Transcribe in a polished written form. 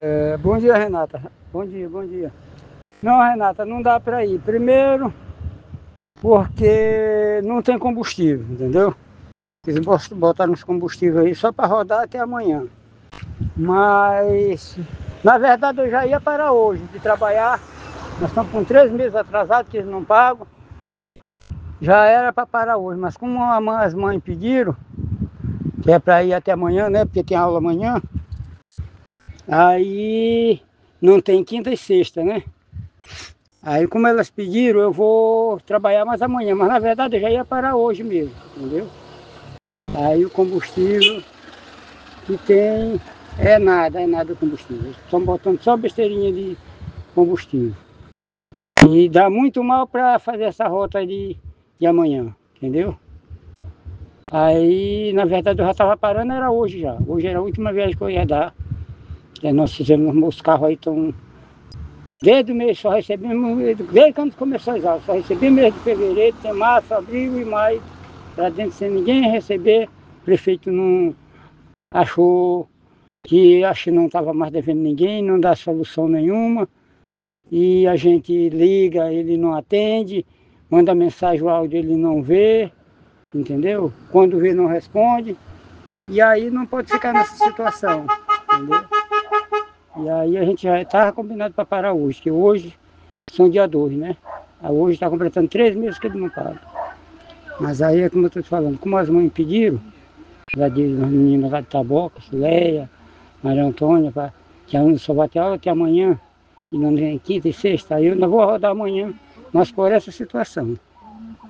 Bom dia, Renata. Bom dia, bom dia. Não, Renata, não dá para ir. Primeiro, porque não tem combustível, entendeu? Eles botaram uns combustíveis aí só para rodar até amanhã. Mas, na verdade, eu já ia para hoje de trabalhar. Nós estamos com 3 meses atrasados que eles não pagam. Já era para parar hoje, mas como as mães pediram, que é para ir até amanhã, né? Porque tem aula amanhã. Aí não tem quinta e sexta, né? Aí como elas pediram, eu vou trabalhar mais amanhã, mas na verdade eu já ia parar hoje mesmo, entendeu? Aí o combustível que tem é nada o combustível. Estão botando só besteirinha de combustível. E dá muito mal para fazer essa rota de amanhã, entendeu? Aí, na verdade, eu já estava parando, era hoje já. Hoje era a última viagem que eu ia dar. Nós fizemos, os carros aí estão. Desde o mês só recebemos, desde quando começou as aulas, só recebemos mês de fevereiro, tem março, abril e maio, para dentro sem ninguém receber. O prefeito não achou que acho que não estava mais devendo ninguém, não dá solução nenhuma. E a gente liga, ele não atende, manda mensagem, o áudio ele não vê, entendeu? Quando vê não responde. E aí não pode ficar nessa situação, entendeu? E aí a gente já estava combinado para parar hoje, que hoje são dia 2, né? Hoje está completando 3 meses que ele não paga. Mas aí é como eu estou te falando, como as mães pediram, já diz as meninas lá de Taboca, Leia, Maria Antônia, que a só vai ter aula até amanhã, e não tem quinta e sexta, aí eu ainda vou rodar amanhã, mas por essa situação.